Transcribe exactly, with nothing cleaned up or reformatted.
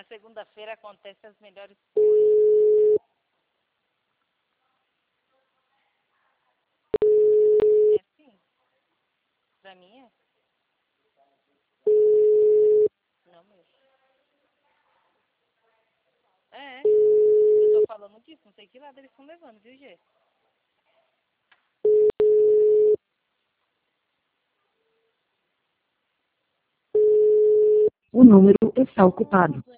Na segunda-feira acontecem as melhores coisas. É assim? Pra mim é? Não mesmo. É, eu tô falando disso, não sei que lado eles estão levando, viu, Gê? O número está ocupado.